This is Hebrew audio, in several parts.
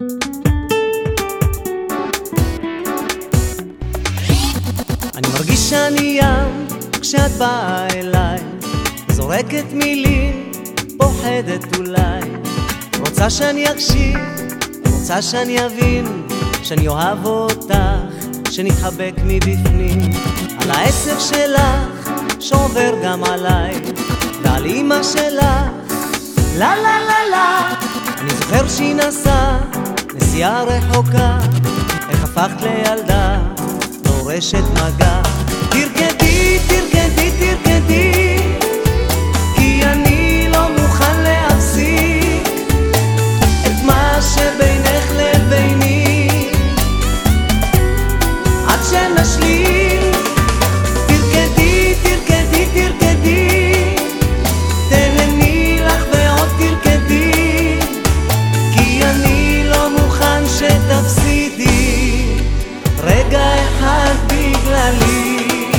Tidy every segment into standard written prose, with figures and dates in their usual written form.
אני מרגיש שאני ים כשאת באה אליי, זורקת מילים, פוחדת אולי. רוצה שאני אקשיב, רוצה שאני אבין, שאני אוהב אותך, שנתחבק מבפנים. על העצב שלך שעובר גם עליי, ועל אמא שלך, לה לה לה לה. אני זוכר שהיא נסעה נסיעה רחוקה, איך הפכת לילדה דורשת מגע. תרקדי, תרקדי, תרקדי, כי אני לא מוכן להפסיק את מה שבינך לביני עד שנשלים. תרקדי, תרקדי, תרקדי, תהני לך ועוד תרקדי, כי אני לא מוכן שתפסידי רגע אחד בגללי.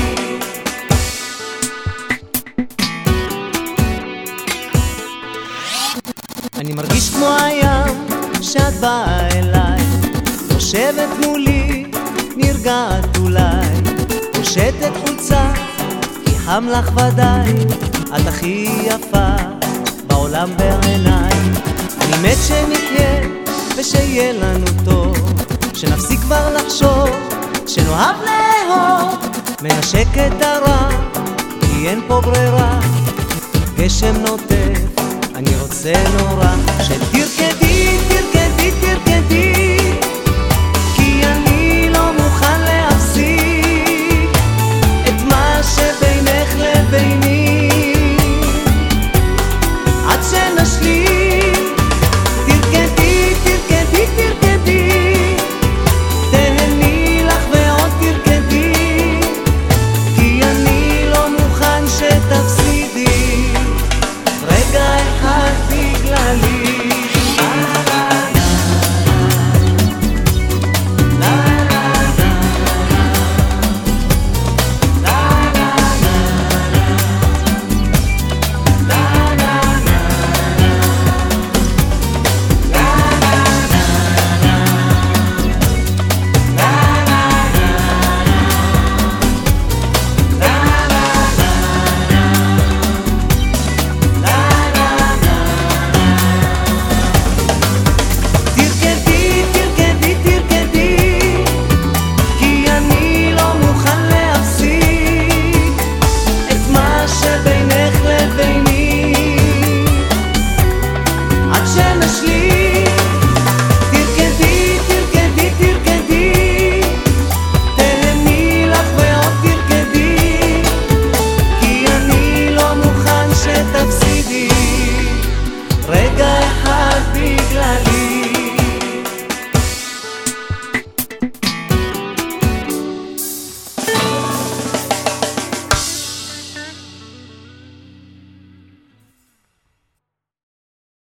אני מרגיש כמו הים שאת באה אליי, יושבת מולי, נרגעת אולי, פושטת חולצה כי חם לך ודאי, את הכי יפה בעולם בעיניי. אני מת שנחיה ושיהיה לנו טוב, שנפסיק כבר לחשוב, שנאהב לאהוב, מנשק את הרע כי אין פה ברירה. גשם נוטף, אני רוצה נורא שתרקדי